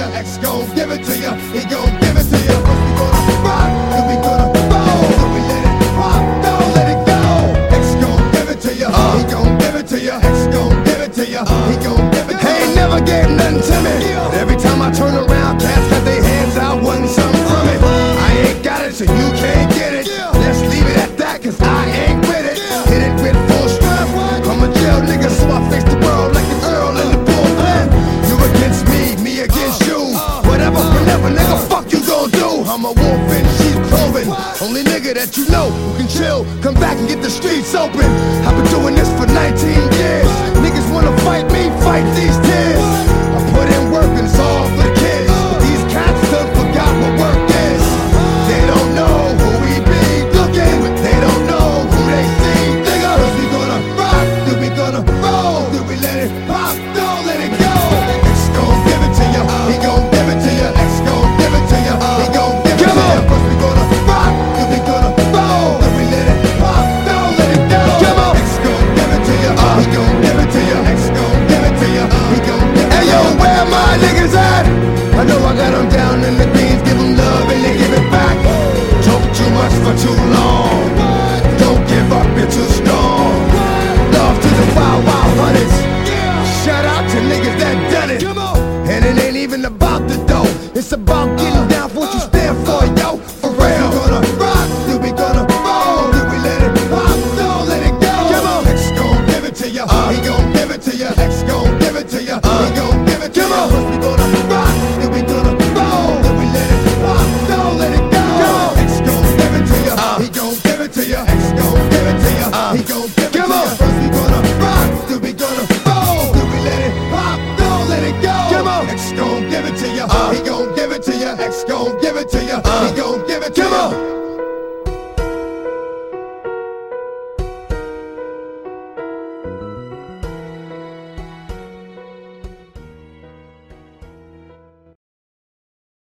X gon' give it to ya. He gon' give it to ya. First we gonna rock, then we gonna roll. Then we let it pop, don't let it go. X gon' give it to ya. He gon' give it to ya. X gon' give it to ya. He gon' give it to ya. He ain't never gave nothing to me. Every time I turn around, cats got their hands out, wanting something from it. I ain't got it, so you can't get it. Let's leave it at that, cause I ain't with it. Hit it with full strength. I'm a jail nigga, so I face the world like the Earl in the bullpen. You against me, me against you. Whatever, whenever, nigga, fuck you gon' do. I'm a wolf in sheep's clothing. Only nigga that you know who can chill. Come back and get the streets open. I've been doing this for 19 years. Niggas wanna fight me, fight these tears. I put in work and it's all for the kids. But these cats done forgot what work is. They don't know who we be looking. They don't know who they see. Nigga, first we gonna rock, then we gonna roll. Then we let it pop, don't let it go. X gon' give it to ya. He gon' give it to ya. X gon' give it to ya. He gon' give it to ya. First we gonna rock, then we gonna roll. Then we let it pop, don't let it go. X gon' give it to ya. He gon' give it to ya. X gon' give it to ya. He gon' give it to ya. Hey yo, where my niggas at? I know I got them down in the greens, give them love and they give it back. Talk too much for too long. Don't give up, you're too strong. Love to the wild, wild hunters. Shout out to niggas that done it. And it ain't even about the dough. It's about getting down for what you stand for, yo. For real. We gonna rock, then we gonna roll. Then we let it pop, don't let it go. X gon' give it to ya. He gon' give it to ya. X gon' give it to ya. He gon' give it to ya. First we gonna rock, then we gonna roll. Then we let it pop, don't let it go. X gon' give it to ya. He gon' give it to ya. X gon' give it to ya. He gon' give it to ya. First we gonna rock, then we gonna roll. Then we let it pop, don't let it go. X gon' give it to ya. He gon' give it to ya. X gon' give it to ya. He gon' give it to ya.